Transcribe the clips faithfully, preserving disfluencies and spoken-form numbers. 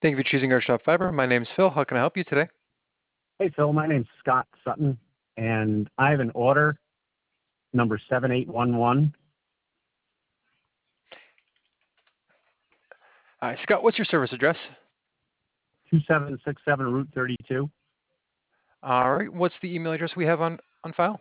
Thank you for choosing Archstop Fiber. My name is Phil. How can I help you today? Hey, Phil, my name's Scott Sutton, and I have an order, number seven eight one one. All right, Scott, what's your service address? two seven six seven Route thirty-two. All right, what's the email address we have on, on file?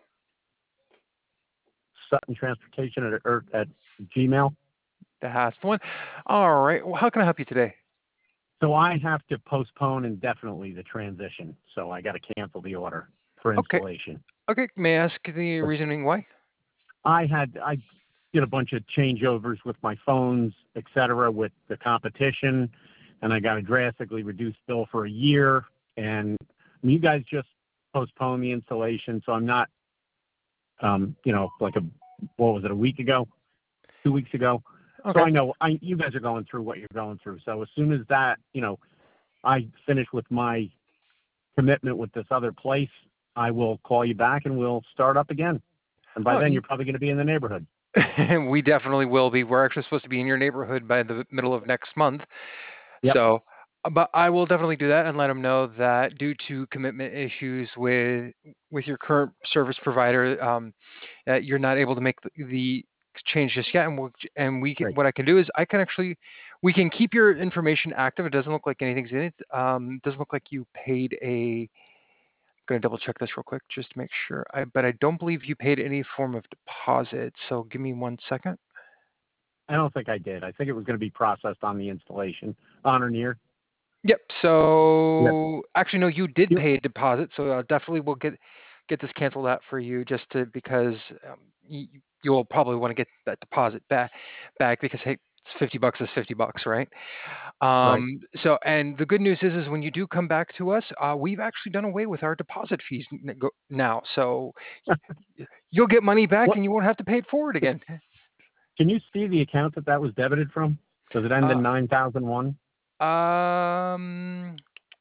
Sutton Transportation at, or at Gmail. That's the one. All right, well, how can I help you today? So I have to postpone indefinitely the transition, so I got to cancel the order for Okay. installation. Okay, may I ask the But reasoning why? I had I did a bunch of changeovers with my phones, et cetera, with the competition, and I got a drastically reduced bill for a year. And you guys just postponed the installation, so I'm not, um, you know, like a what was it, a week ago, two weeks ago. Okay. So I know I, you guys are going through what you're going through. So as soon as that, you know, I finish with my commitment with this other place, I will call you back and we'll start up again. And by Oh, then you- you're probably going to be in the neighborhood. we definitely will be. We're actually supposed to be in your neighborhood by the middle of next month. Yep. So, but I will definitely do that and let them know that due to commitment issues with with your current service provider, um, that you're not able to make the, the change just yet. And we'll, and we can, Great. what I can do is I can actually we can keep your information active. It doesn't look like anything's in it. Um, it doesn't look like you paid a. I'm gonna double check this real quick just to make sure. I but I don't believe you paid any form of deposit. So give me one second. I don't think I did. I think it was going to be processed on the installation, on or near. Yep. Yep. So actually, no, you did You, pay a deposit. So uh, definitely we'll get get this canceled out for you, just to because um, you, you'll probably want to get that deposit back back because hey, it's fifty bucks is fifty bucks, right? right. Um, so and the good news is is when you do come back to us, uh, we've actually done away with our deposit fees n- go- now. So you'll get money back What? and you won't have to pay it forward again. Can you see the account that that was debited from? Does it end Uh, in nine thousand one? um.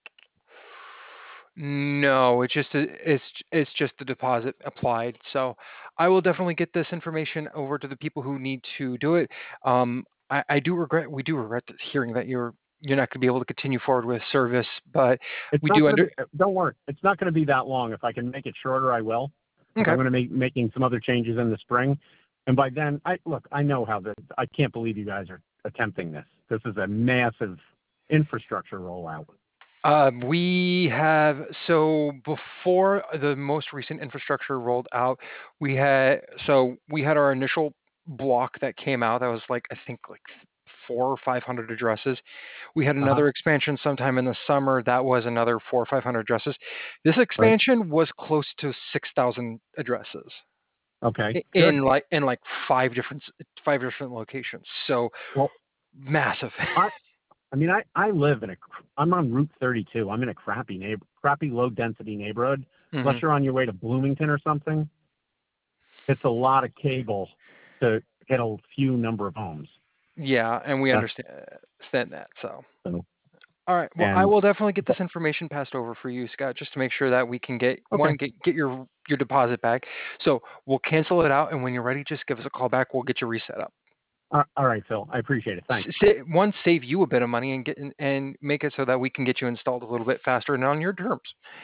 No, it's just a, it's it's just the deposit applied. So I will definitely get this information over to the people who need to do it. Um, I, I do regret we do regret hearing that you're you're not going to be able to continue forward with service, but It's we not do going to under. be. Don't worry. It's not going to be that long. If I can make it shorter, I will. Because Okay. I'm going to be making some other changes in the spring, and by then, I look. I know how the. I can't believe you guys are attempting this. This is a massive infrastructure rollout. Um, we have so before the most recent infrastructure rolled out, we had so we had our initial block that came out that was like I think like four or five hundred addresses. We had Uh huh. another expansion sometime in the summer that was another four or five hundred addresses. This Right. expansion was close to six thousand addresses Okay. i- Good. in like in like five different five different locations. So Well, massive. I I mean, I, I live in a, I'm on Route thirty-two. I'm in a crappy neighbor, crappy low density neighborhood. Unless hmm you're on your way to Bloomington or something, it's a lot of cable to hit a few number of homes. Yeah, and we That's understand understand that. So. so, All right. Well, I and will definitely get this information passed over for you, Scott, just to make sure that we can get okay. one get get your your deposit back. So we'll cancel it out, and when you're ready, just give us a call back. We'll get you reset up. Uh, all right, Phil. I appreciate it. Thanks. S- sa- one, save you a bit of money and get and make it so that we can get you installed a little bit faster and on your terms.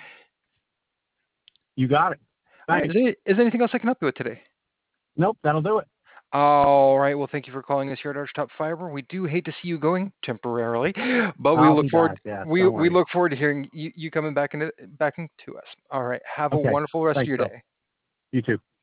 You got it. All right. Thanks. Is there, is there anything else I can help you with today? Nope, that'll do it. All right. Well, thank you for calling us here at Archtop Fiber. We do hate to see you going temporarily, but we I'll look be forward back. Yeah, we don't we worry. look forward to hearing you, you coming back into back into us. All right. Have a Okay. wonderful rest of Thanks, your Phil. day. You too.